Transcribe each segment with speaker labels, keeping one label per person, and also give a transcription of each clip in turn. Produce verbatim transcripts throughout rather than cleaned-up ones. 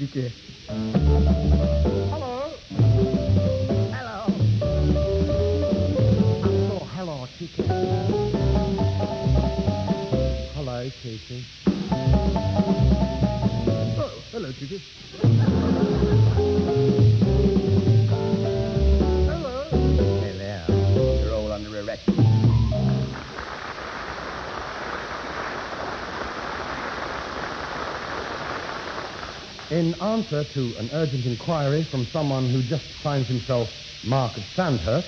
Speaker 1: Cheeky.
Speaker 2: Hello. Hello. Oh, hello, Cheeky. Hello, Cheeky.
Speaker 1: Oh, hello, Cheeky.
Speaker 2: Hello. Hello. You're all under arrest. In answer to an urgent inquiry from someone who just finds himself Mark of Sandhurst,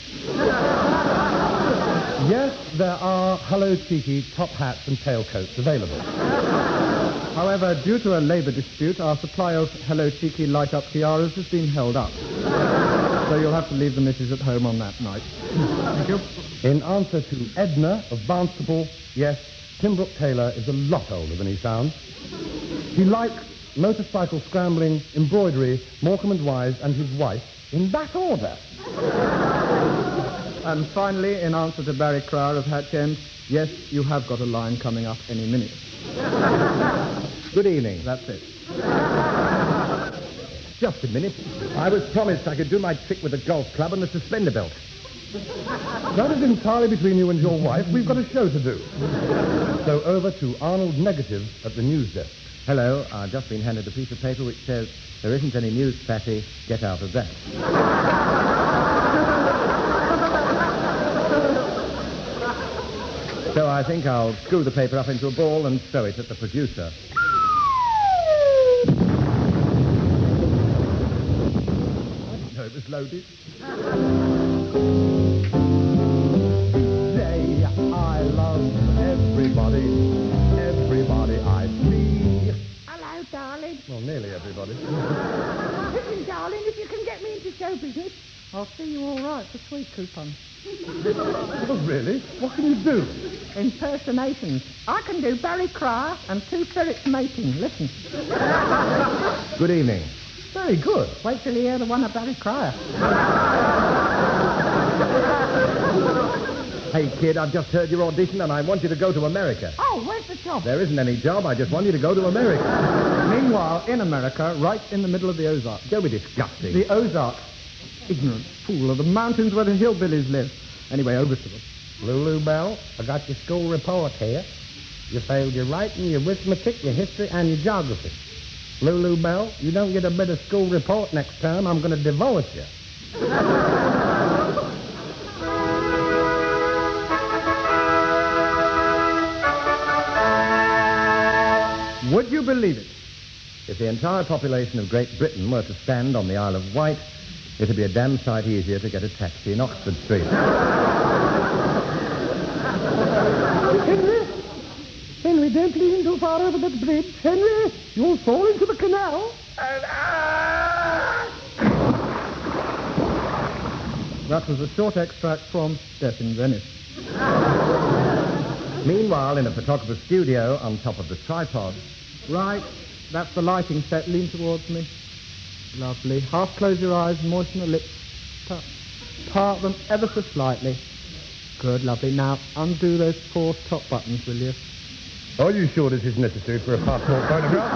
Speaker 2: yes, there are Hello Cheeky top hats and tailcoats available. However, due to a labour dispute, our supply of Hello Cheeky light-up tiaras has been held up. So you'll have to leave the missus at home on that night. Thank you. In answer to Edna of Barnstaple, yes, Tim Brooke Taylor is a lot older than he sounds. He likes motorcycle scrambling, embroidery, Morecambe and Wise, and his wife, in that order. And finally, in answer to Barry Crowder of Hatch End, yes, you have got a line coming up any minute. Good evening. That's it. Just a minute. I was promised I could do my trick with the golf club and the suspender belt. That is entirely between you and your wife. We've got a show to do. So over to Arnold Negative at the news desk. Hello, I've just been handed a piece of paper which says, there isn't any news, Fatty, get out of that. So I think I'll screw the paper up into a ball and throw it at the producer. I didn't know it was loaded. Today I love everybody, everybody I see.
Speaker 3: Hello, darling.
Speaker 2: Well, nearly everybody.
Speaker 3: Listen, darling, if you can get me into show business, I'll see you all right for sweet coupons.
Speaker 2: Oh, really? What can you do?
Speaker 3: Impersonations. I can do Barry Cryer and two ferrets mating. Listen.
Speaker 2: Good evening.
Speaker 3: Very good. Wait till you hear the one of Barry Cryer.
Speaker 2: Hey, kid, I've just heard your audition and I want you to go to America.
Speaker 3: Oh, where's the job?
Speaker 2: There isn't any job. I just want you to go to America.
Speaker 1: Meanwhile, in America, right in the middle of the Ozarks.
Speaker 2: Don't be disgusting.
Speaker 1: The Ozarks. Ignorant fool of the mountains where the hillbillies live. Anyway, over to them.
Speaker 2: Lulu Bell, I got your school report here. You failed your writing, your arithmetic, your history, and your geography. Lulu Bell, you don't get a better school report next term, I'm going to divorce you. Would you believe it? If the entire population of Great Britain were to stand on the Isle of Wight, it'd be a damn sight easier to get a taxi in Oxford Street.
Speaker 3: Henry? Henry, don't lean too far over that bridge. Henry, you'll fall into the canal.
Speaker 1: That was a short extract from Death in Venice.
Speaker 2: Meanwhile, in a photographer's studio on top of the tripod.
Speaker 1: Right, that's the lighting set. Lean towards me. Lovely. Half close your eyes, moisten the lips. Part, part them ever so slightly. Good, lovely. Now, undo those four top buttons, will you?
Speaker 2: Are you sure this is necessary for a passport photograph?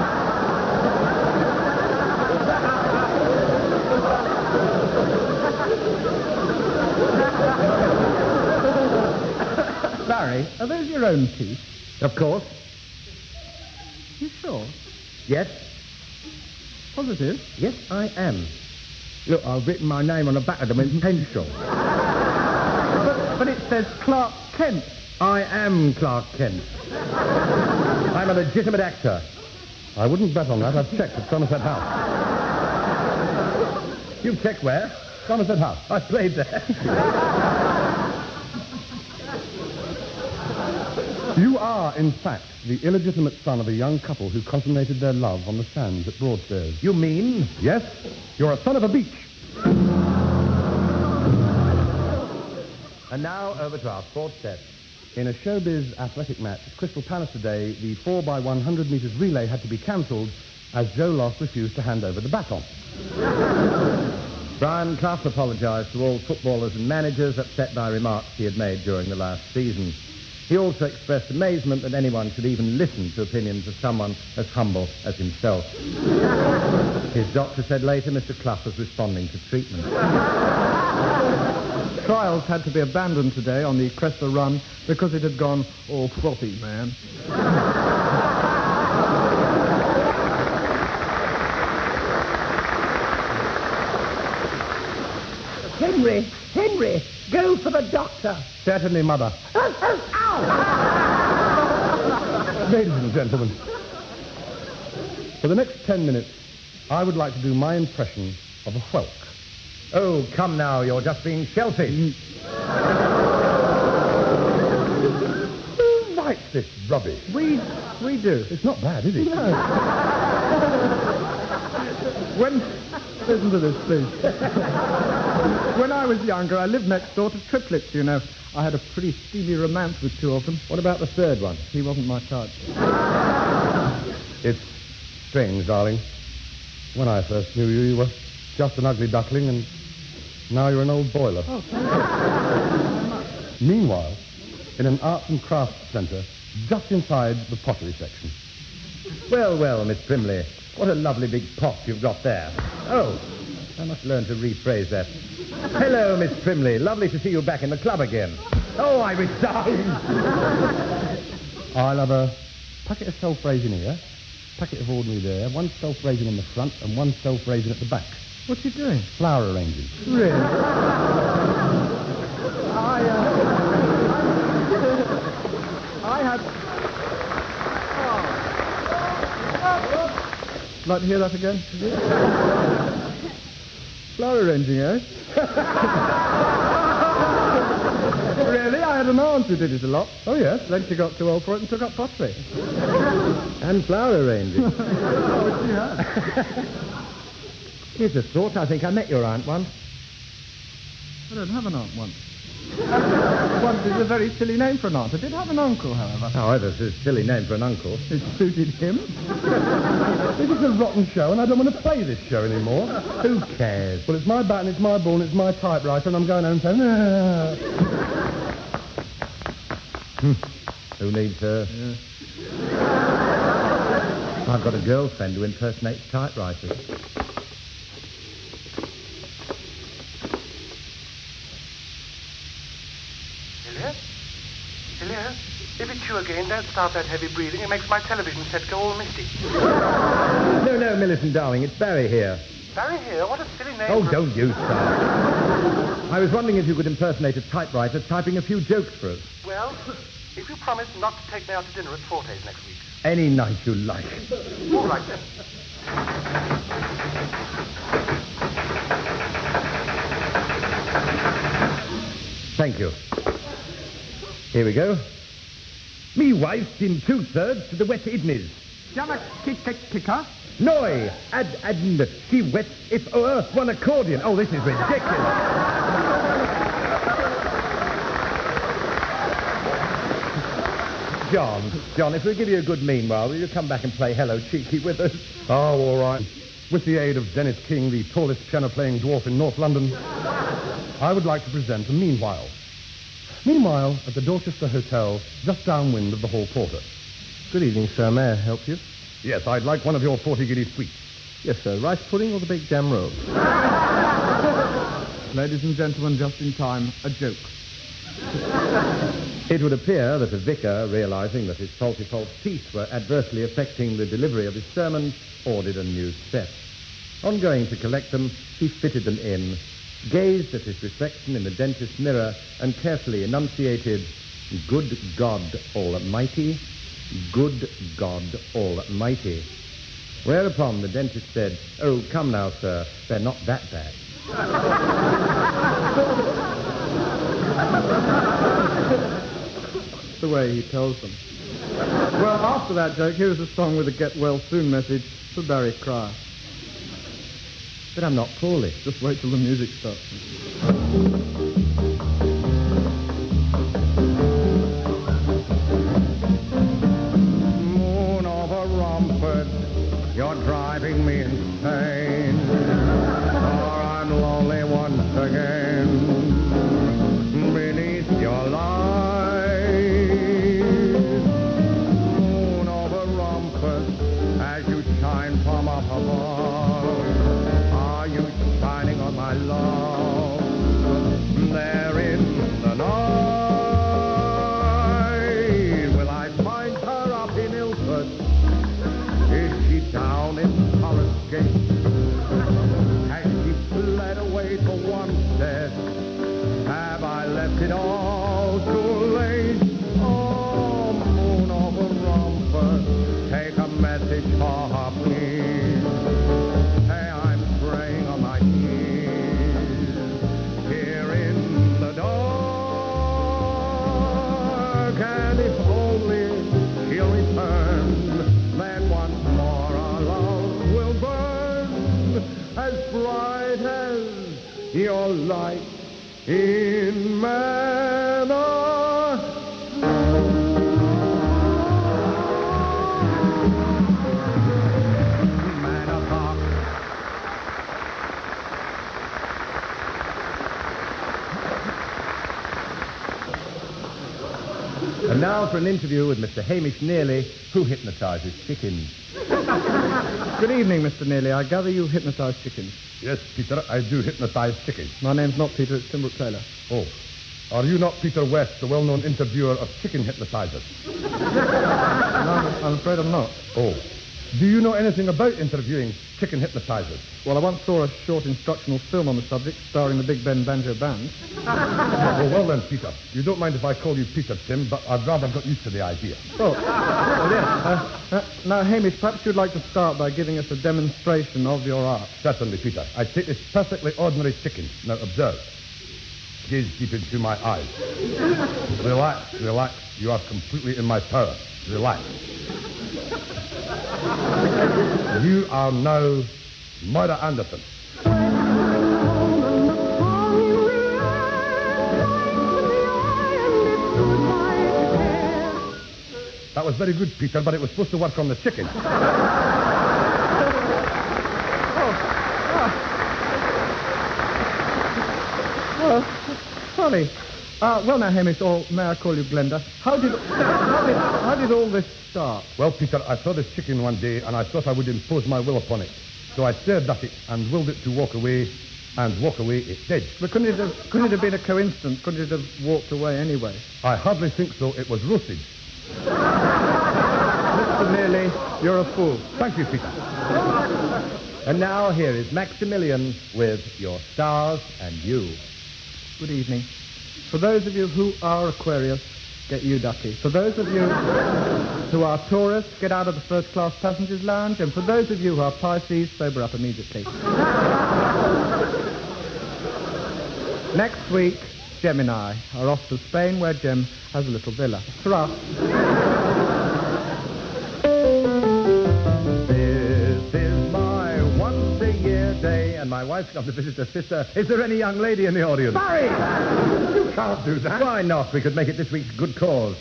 Speaker 1: Barry, are those your own teeth?
Speaker 2: Of course.
Speaker 1: You sure?
Speaker 2: Yes.
Speaker 1: Positive?
Speaker 2: Yes, I am. Look, I've written my name on the back of them in pencil.
Speaker 1: But, but it says Clark Kent.
Speaker 2: I am Clark Kent. I'm a legitimate actor. I wouldn't bet on that. I've checked at Somerset House. You've checked where? Somerset House. I played there. You are, in fact, the illegitimate son of a young couple who consummated their love on the sands at Broadstairs. You mean? Yes. You're a son of a beach. And now over to our sports desk. In a showbiz athletic match at Crystal Palace today, the four by one hundred metres relay had to be cancelled as Joe Loss refused to hand over the baton. Brian Clough apologised to all footballers and managers upset by remarks he had made during the last season. He also expressed amazement that anyone should even listen to opinions of someone as humble as himself. His doctor said later Mister Clough was responding to treatment.
Speaker 1: Trials had to be abandoned today on the Cressler run because it had gone all frothy, man.
Speaker 3: Henry, Henry, go for the doctor.
Speaker 2: Certainly, Mother.
Speaker 3: Oh, oh, ow!
Speaker 2: Ladies and gentlemen, for the next ten minutes, I would like to do my impression of a whelk. Oh, come now, you're just being sheltered. Who writes this rubbish?
Speaker 1: We, we do.
Speaker 2: It's not bad, is it?
Speaker 1: No. When, listen to this, please. When I was younger, I lived next door to triplets, you know. I had a pretty steamy romance with two of them.
Speaker 2: What about the third one?
Speaker 1: He wasn't my type.
Speaker 2: It's strange, darling. When I first knew you, you were just an ugly duckling, and now you're an old boiler.
Speaker 1: Oh, thank you. Very much.
Speaker 2: Meanwhile, in an arts and crafts centre, just inside the pottery section. Well, well, Miss Primley, what a lovely big pot you've got there. Oh, I must learn to rephrase that. Hello, Miss Primley. Lovely to see you back in the club again. Oh, I resign. I'll have a packet of self-raising here, packet of ordinary there, one self-raising in the front and one self-raising at the back.
Speaker 1: What's he doing?
Speaker 2: Flower arranging.
Speaker 1: Really? I, uh... I had... Oh. Like to hear that again? Flower arranging, eh? Really? I had an aunt who did it a lot.
Speaker 2: Oh, yes?
Speaker 1: Then she got too old for it and took up pottery.
Speaker 2: And flower arranging.
Speaker 1: Oh, yeah.
Speaker 2: Here's a thought. I think I met your aunt once.
Speaker 1: I don't have an aunt once. Once is a very silly name for an aunt. I did have an uncle, however.
Speaker 2: However, it's a silly name for an uncle.
Speaker 1: It suited him.
Speaker 2: This is a rotten show, and I don't want to play this show anymore. Who cares? Well, it's my bat, and it's my ball, and it's my typewriter, and I'm going home saying... Ah. Hmm. Who needs her?
Speaker 1: Yeah.
Speaker 2: I've got a girlfriend who impersonates typewriters.
Speaker 4: If it's you again, don't start that heavy breathing. It makes my television set go all misty.
Speaker 2: No, no, Millicent, darling, it's Barry here.
Speaker 4: Barry here? What a silly name.
Speaker 2: Oh,
Speaker 4: for
Speaker 2: don't you start. I was wondering if you could impersonate a typewriter typing a few jokes for us.
Speaker 4: Well, if you promise not to take me out to dinner at Forte's next week.
Speaker 2: Any night you like.
Speaker 4: All right, then.
Speaker 2: Thank you. Here we go. Me wife's in two-thirds to the West Idnis.
Speaker 1: Jammer kick kick kicker.
Speaker 2: Noi, ad adn, she wets if o earth one accordion. Oh, this is ridiculous. John, John, if we give you a good meanwhile, will you come back and play Hello Cheeky with us?
Speaker 5: Oh, all right. With the aid of Dennis King, the tallest piano-playing dwarf in North London, I would like to present a Meanwhile. Meanwhile, at the Dorchester Hotel, just downwind of the Hall Porter.
Speaker 1: Good evening, sir. May I help you?
Speaker 5: Yes, I'd like one of your forty guinea sweets.
Speaker 1: Yes, sir. Rice pudding or the big jam roll? Ladies and gentlemen, just in time, a joke.
Speaker 2: It would appear that a vicar, realizing that his faulty false teeth were adversely affecting the delivery of his sermons, ordered a new set. On going to collect them, he fitted them in, gazed at his reflection in the dentist's mirror, and carefully enunciated, "Good God Almighty, good God Almighty." Whereupon the dentist said, "Oh, come now, sir, they're not that bad."
Speaker 1: That's the way he tells them. Well, after that joke, here's a song with a get well soon message for Barry Cryer.
Speaker 2: But I'm not poorly.
Speaker 1: Just wait till the music starts.
Speaker 5: Moon over Romford, you're driving me insane. For I'm lonely once again beneath your light. And if only she'll return, then once more our love will burn as bright as your light in Manor.
Speaker 2: And now for an interview with Mister Hamish Nearly, who hypnotizes chickens.
Speaker 1: Good evening, Mister Nearly. I gather you hypnotize chickens.
Speaker 5: Yes, Peter, I do hypnotize chickens.
Speaker 1: My name's not Peter, it's Timbrook Taylor.
Speaker 5: Oh. Are you not Peter West, the well-known interviewer of chicken hypnotizers?
Speaker 1: No, I'm, I'm afraid I'm not.
Speaker 5: Oh. Do you know anything about interviewing chicken hypnotizers?
Speaker 1: Well, I once saw a short instructional film on the subject starring the Big Ben Banjo Band.
Speaker 5: Oh, well then, Peter. You don't mind if I call you Peter, Tim, but I'd rather got used to the idea.
Speaker 1: Oh, well, yes. Uh, uh, now, Hamish, perhaps you'd like to start by giving us a demonstration of your art.
Speaker 5: Certainly, Peter. I take this perfectly ordinary chicken. Now, observe. Gaze deep into my eyes. Relax, relax. You are completely in my power. Relax. You are now Moira Anderson. That was very good, Peter, but it was supposed to work on the chicken.
Speaker 1: Well, sorry. Uh, well, now, Hamish, or may I call you Glenda? How did, how did how did all this start?
Speaker 5: Well, Peter, I saw this chicken one day, and I thought I would impose my will upon it. So I stared at it and willed it to walk away, and walk away it did.
Speaker 1: But couldn't it have, couldn't it have been a coincidence? Couldn't it have walked away anyway?
Speaker 5: I hardly think so. It was roasted.
Speaker 1: Mister Nearly, you're a fool.
Speaker 5: Thank you, Peter.
Speaker 2: And now here is Maximilian with Your Stars and You.
Speaker 1: Good evening. For those of you who are Aquarius, get you ducky. For those of you who are Taurus, get out of the first-class passengers lounge. And for those of you who are Pisces, sober up immediately. Next week, Gemini are off to Spain, where Gem has a little villa. Hurrah.
Speaker 2: This is my once-a-year day, and my wife's come to visit her sister. Is there any young lady in the audience?
Speaker 5: Barry! You can't do that.
Speaker 2: Why not? We could make it this week's good cause.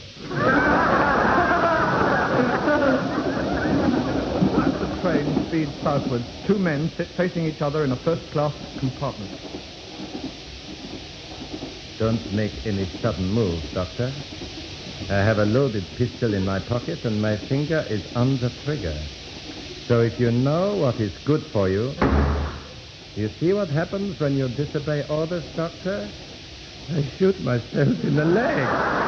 Speaker 1: As the train speeds southwards, two men sit facing each other in a first-class compartment.
Speaker 2: Don't make any sudden moves, Doctor. I have a loaded pistol in my pocket, and my finger is on the trigger. So if you know what is good for you... You see what happens when you disobey orders, Doctor? I shoot myself in the leg.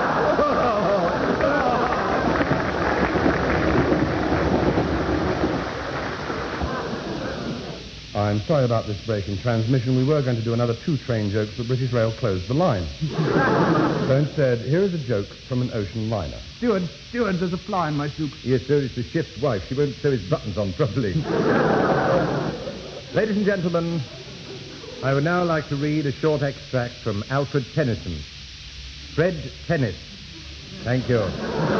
Speaker 5: I'm sorry about this break in transmission. We were going to do another two train jokes, but British Rail closed the line. So instead, here is a joke from an ocean liner.
Speaker 1: Steward, steward, there's a fly in my soup.
Speaker 2: Yes, sir, it's the ship's wife. She won't sew his buttons on properly. Ladies and gentlemen, I would now like to read a short extract from Alfred Tennyson. Fred Tennis. Thank you.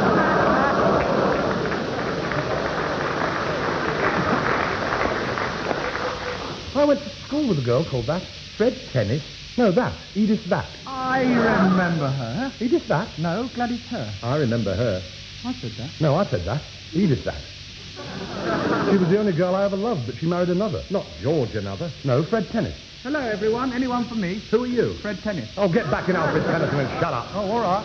Speaker 5: I went to school with a girl called that.
Speaker 2: Fred Tennis?
Speaker 5: No, that. Edith That.
Speaker 1: I remember her.
Speaker 5: Edith That?
Speaker 1: No, Gladys her.
Speaker 2: I remember her.
Speaker 1: I said that.
Speaker 5: No, I said that. Edith That. She was the only girl I ever loved, but she married another.
Speaker 2: Not George another.
Speaker 5: No, Fred Tennis.
Speaker 1: Hello, everyone. Anyone for me?
Speaker 2: Who are you?
Speaker 1: Fred Tennis.
Speaker 5: Oh, get back in Alfred Tennyson and shut up.
Speaker 1: Oh, all right.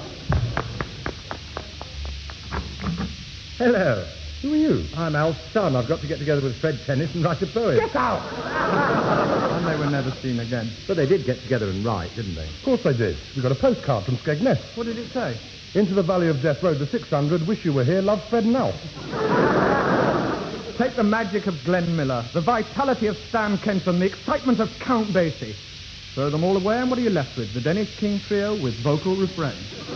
Speaker 2: Hello.
Speaker 5: Who are you?
Speaker 2: I'm Al's son. I've got to get together with Fred Tennis and write a poem.
Speaker 5: Get out!
Speaker 1: And they were never seen again.
Speaker 2: But they did get together and write, didn't they?
Speaker 5: Of course they did. We got a postcard from Skegness.
Speaker 1: What did it say?
Speaker 5: Into the Valley of Death Road, the six hundred. Wish you were here. Love, Fred and Alf.
Speaker 1: Take the magic of Glenn Miller, the vitality of Stan Kenton, the excitement of Count Basie. Throw them all away, and what are you left with? The Dennis King Trio with vocal refrain.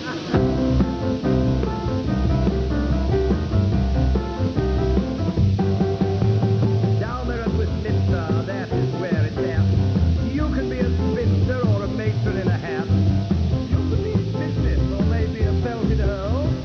Speaker 2: Down there at Westminster, that is where it's at. You can be a spinster or a matron in a hat. You could be in business or maybe a belted earl.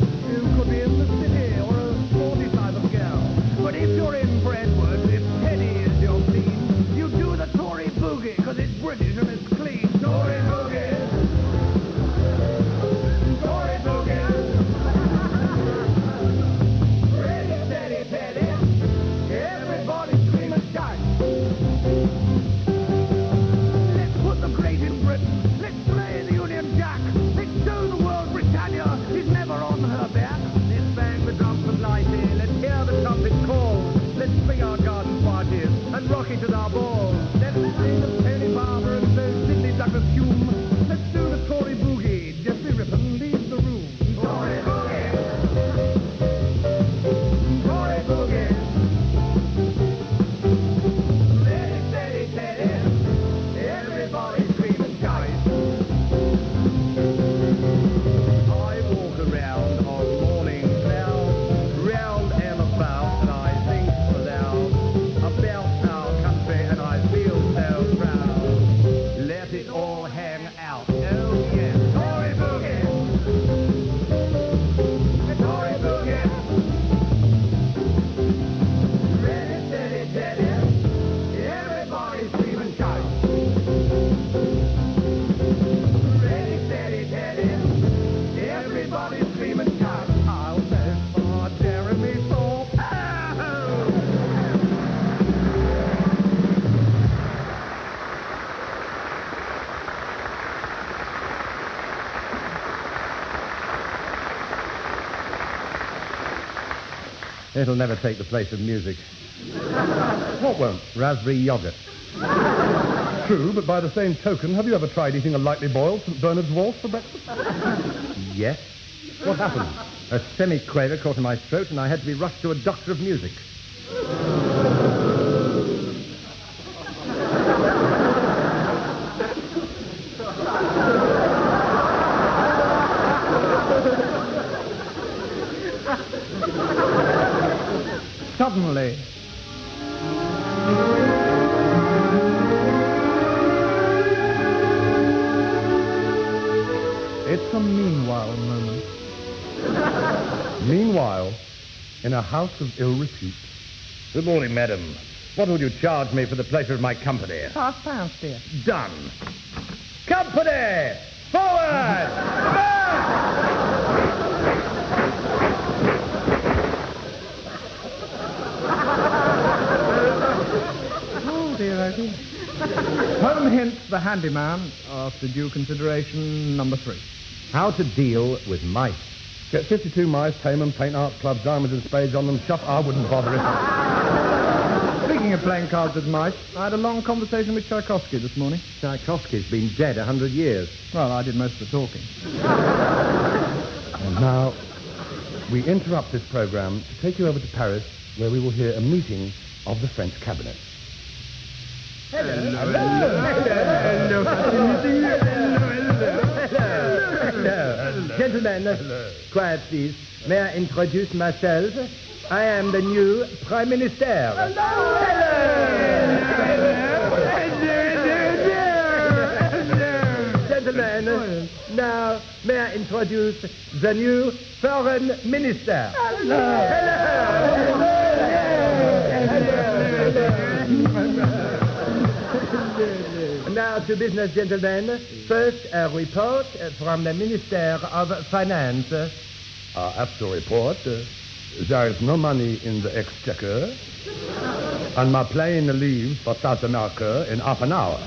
Speaker 5: It'll never take the place of music. What won't?
Speaker 2: Raspberry yogurt.
Speaker 5: True, but by the same token, have you ever tried eating a lightly boiled Saint Bernard's Wort for breakfast?
Speaker 2: Yes.
Speaker 5: What happened?
Speaker 2: A semi-quaver caught in my throat, and I had to be rushed to a doctor of music.
Speaker 1: Suddenly, it's a meanwhile moment.
Speaker 5: Meanwhile, in a house of ill repute.
Speaker 2: Good morning, madam. What would you charge me for the pleasure of my company?
Speaker 1: Five pounds, dear.
Speaker 2: Done. Company! Forward!
Speaker 1: Oh, dear, oh, dear. Home hints the handyman, after due consideration, number three.
Speaker 2: How to deal with mice.
Speaker 5: Get fifty-two mice, tame them, paint arts clubs, diamonds and spades on them, shut. I wouldn't bother if...
Speaker 1: Speaking of playing cards with mice, I had a long conversation with Tchaikovsky this morning.
Speaker 2: Tchaikovsky's been dead a hundred years.
Speaker 1: Well, I did most of the talking.
Speaker 5: And now, we interrupt this program to take you over to Paris, where we will hear a meeting of the French cabinet.
Speaker 2: Hello. Hello. Hello. Hello. Gentlemen, quiet please. May I introduce myself? I am the new Prime Minister. Hello. Gentlemen, now may I introduce the new Foreign Minister. Hello. Now to business, gentlemen. First, a report from the Minister of Finance.
Speaker 5: Our actual report, uh, there is no money in the exchequer, and my plane leaves for South America in half an hour.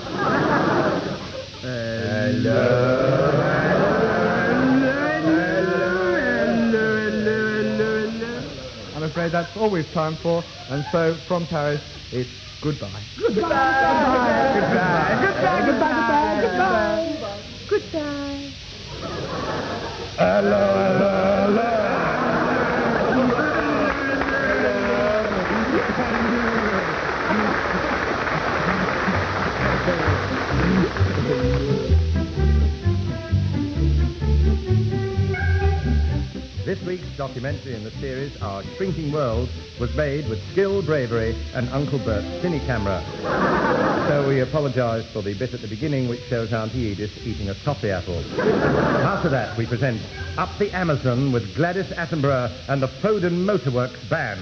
Speaker 1: I'm afraid that's all we've time for, and so from Paris, it's goodbye.
Speaker 3: Goodbye. Goodbye. Goodbye. Goodbye. Goodbye. Goodbye. Goodbye. Goodbye.
Speaker 5: Hello, hello, hello.
Speaker 2: This week's documentary in the series, Our Shrinking World, was made with skill, bravery, and Uncle Bert's cine camera. So we apologize for the bit at the beginning which shows Auntie Edith eating a toffee apple. After that, we present Up the Amazon with Gladys Attenborough and the Foden Motorworks Band.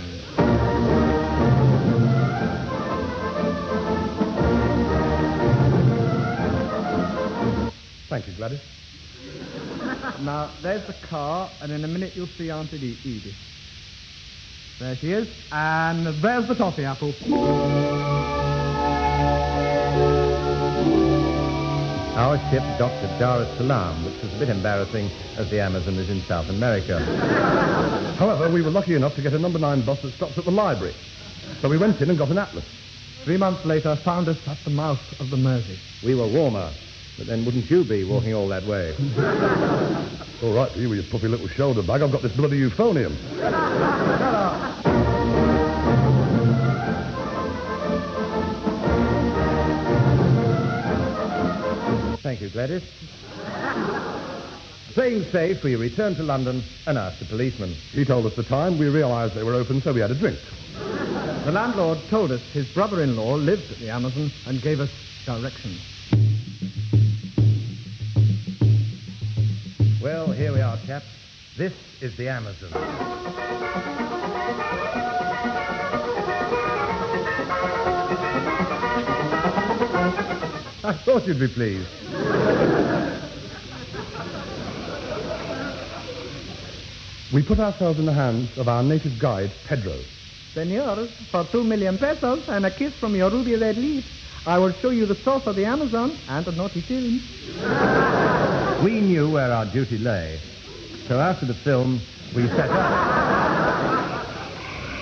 Speaker 5: Thank you, Gladys.
Speaker 1: Now, there's the car, and in a minute you'll see Auntie Edith. There she is, and there's the toffee apple.
Speaker 2: Our ship docked at Dar es Salaam, which was a bit embarrassing as the Amazon is in South America.
Speaker 5: However, we were lucky enough to get a number nine bus that stops at the library. So we went in and got an atlas.
Speaker 1: Three months later, found us at the mouth of the Mersey.
Speaker 2: We were warmer, but then wouldn't you be walking all that way?
Speaker 5: All right, you with your puffy little shoulder bag. I've got this bloody euphonium.
Speaker 1: Shut up!
Speaker 2: Thank you, Gladys. Playing safe, we returned to London and asked the policeman.
Speaker 5: He told us the time. We realized they were open, so we had a drink.
Speaker 1: The landlord told us his brother-in-law lived at the Amazon and gave us directions.
Speaker 2: Well, here we are, chaps. This is the Amazon. I thought you'd be pleased.
Speaker 5: We put ourselves in the hands of our native guide, Pedro.
Speaker 1: Senors, for two million pesos and a kiss from your ruby red lips, I will show you the source of the Amazon and the naughty tunes.
Speaker 2: We knew where our duty lay. So after the film, we set up.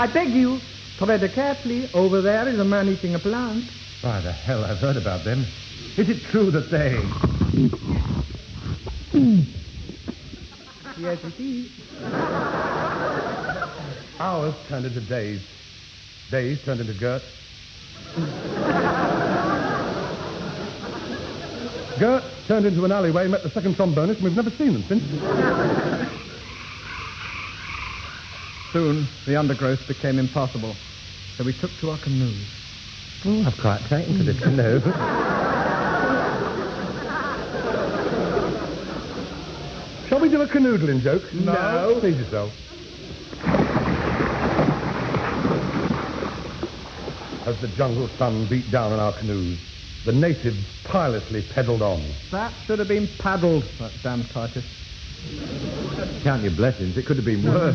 Speaker 1: I beg you, tread carefully. Over there is a man eating a plant.
Speaker 5: By the hell, I've heard about them. Is it true that they...
Speaker 1: Yes, it is.
Speaker 5: Hours turned into days. Days turned into Gert. Gert turned into an alleyway, met the second trombonist, and we've never seen them since.
Speaker 1: Soon, the undergrowth became impassable, so we took to our canoes.
Speaker 5: Oh, I've quite taken to this canoe. Shall we do a canoodling joke?
Speaker 1: No.
Speaker 5: Please yourself. As the jungle sun beat down on our canoes, the natives tirelessly pedalled on.
Speaker 1: That should have been paddled, that damn Titus.
Speaker 5: Count your blessings, it could have been worse.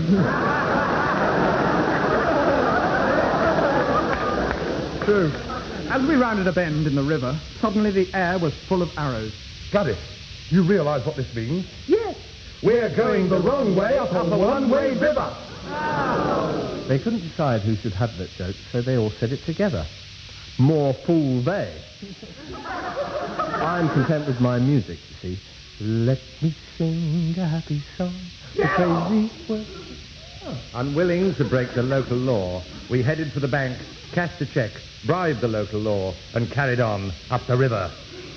Speaker 1: True. As we rounded a bend in the river, suddenly the air was full of arrows.
Speaker 5: Gladys, you realize what this means?
Speaker 3: Yes.
Speaker 5: We're going the wrong way up a one-way river.
Speaker 2: They couldn't decide who should have that joke, so they all said it together. More fool they. I'm content with my music, you see. Let me sing a happy song. The crazy world.
Speaker 5: Unwilling to break the local law, we headed for the bank, cashed a check, bribed the local law, and carried on up the river.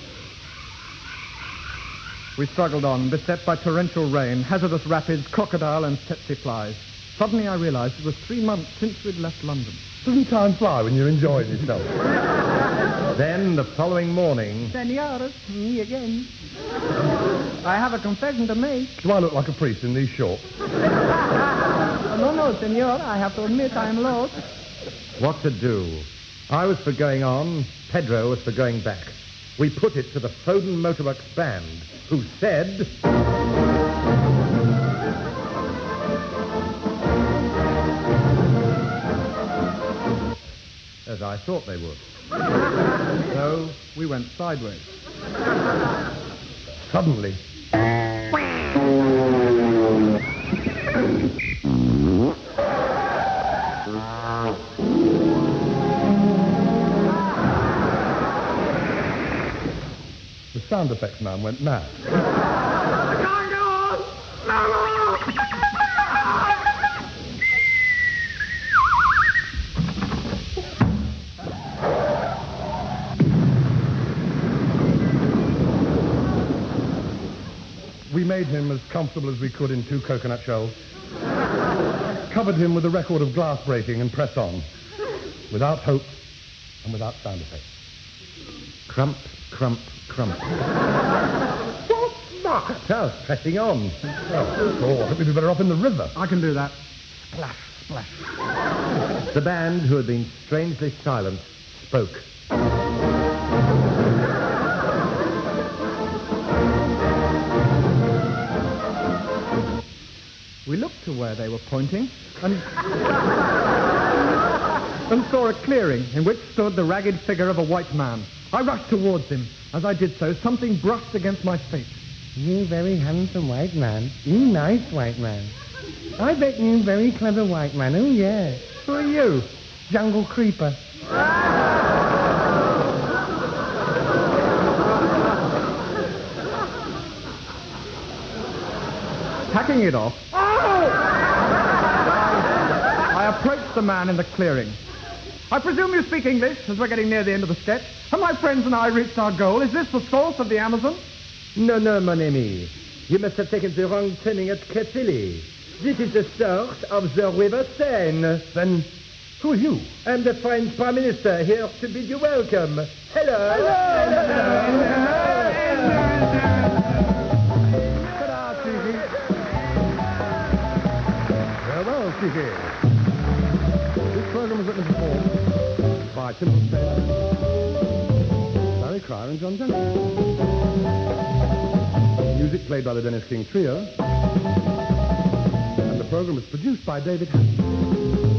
Speaker 1: We struggled on, beset by torrential rain, hazardous rapids, crocodile, and tsetse flies. Suddenly I realized it was three months since we'd left London.
Speaker 5: Doesn't time fly when you're enjoying yourself? Then, the following morning...
Speaker 1: Senor, me again. I have a confession to make.
Speaker 5: Do I look like a priest in these shorts?
Speaker 1: Oh, no, no, senor. I have to admit I am lost.
Speaker 5: What to do? I was for going on, Pedro was for going back. We put it to the Foden Motorworks band, who said... as I thought they would.
Speaker 1: So we went sideways.
Speaker 5: Suddenly... the sound effects man went mad. We made him as comfortable as we could in two coconut shells. Covered him with a record of glass breaking and pressed on. Without hope and without sound effects. Crump, crump, crump. What's that? Well, pressing on. Oh, I think we'd be better off in the river.
Speaker 1: I can do that.
Speaker 5: Splash, splash. The band, who had been strangely silent, spoke.
Speaker 1: We looked to where they were pointing and... and saw a clearing in which stood the ragged figure of a white man. I rushed towards him. As I did so, something brushed against my face.
Speaker 3: You very handsome white man. You nice white man. I bet you very clever white man. Oh, yeah.
Speaker 1: Who are you?
Speaker 3: Jungle creeper.
Speaker 1: Hacking it off, I approached the man in the clearing. I presume you speak English, as we're getting near the end of the sketch. Have my friends and I reached our goal? Is this the source of the Amazon?
Speaker 6: No, no, mon ami. You must have taken the wrong turning at Catilly. This is the source of the River Seine.
Speaker 5: Then, who are you?
Speaker 6: I'm the French Prime Minister, here to bid you welcome. Hello. Hello.
Speaker 1: Ta-da, Cheeky.
Speaker 5: Farewell, Cheeky. This program was written and performed by Tim Spence, Barry Cryer and John Jenkins. Music played by the Dennis King Trio. And the program was produced by David Hampton.